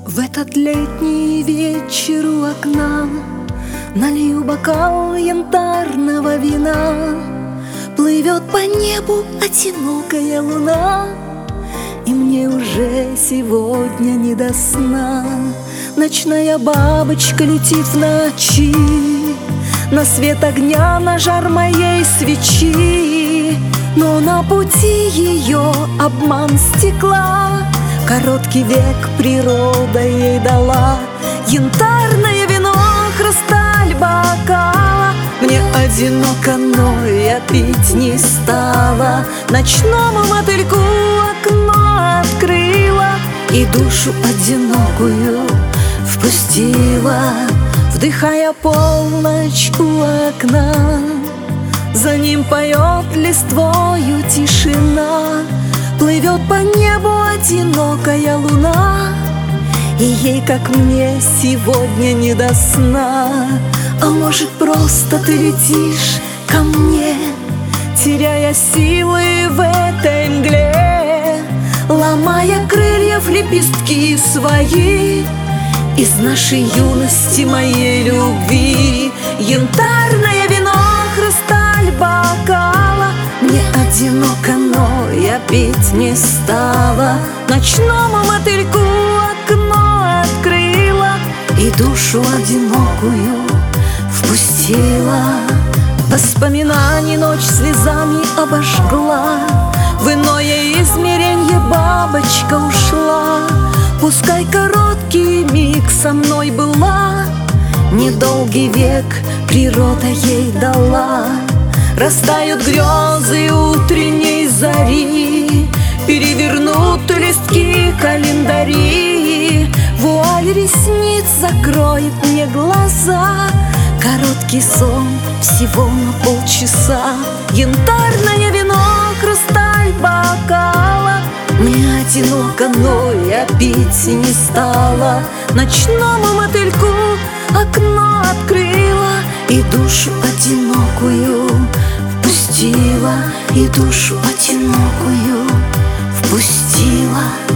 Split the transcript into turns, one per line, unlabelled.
В этот летний вечер у окна налью бокал янтарного вина. Плывет по небу одинокая луна, и мне уже сегодня не до сна. Ночная бабочка летит в ночи, на свет огня, на жар моей свечи. Но на пути ее обман стекла, короткий век природа ей дала. Янтарное вино, хрусталь бокала. Мне одиноко, но я пить не стала. Ночному мотыльку окно открыла и душу одинокую впустила, вдыхая полночь у окна. За ним поет листвою тишина, плывет по небу одинокая луна, и ей, как мне, сегодня не до сна. А может, просто ты летишь ко мне, теряя силы в этой мгле, ломая крылья в лепестки свои из нашей юности, моей любви. Янтарное вино, хрусталь бокала. Мне одиноко, но я пить не стала. Ночному мотыльку окно открыла и душу одинокую впустила. Воспоминаний ночь слезами обожгла, в иное измеренье бабочка ушла. Пускай короткий миг со мной была, недолгий век природа ей дала. Растают грезы утренней зари, перевернут листки календари. Вуаль ресниц закроет мне глаза, короткий сон всего на полчаса. Янтарное вино, хрусталь бокала. Мне одиноко, но я пить не стала. Ночному мотыльку окно открыла и душу одинокую впустила, и душу одинокую впустила.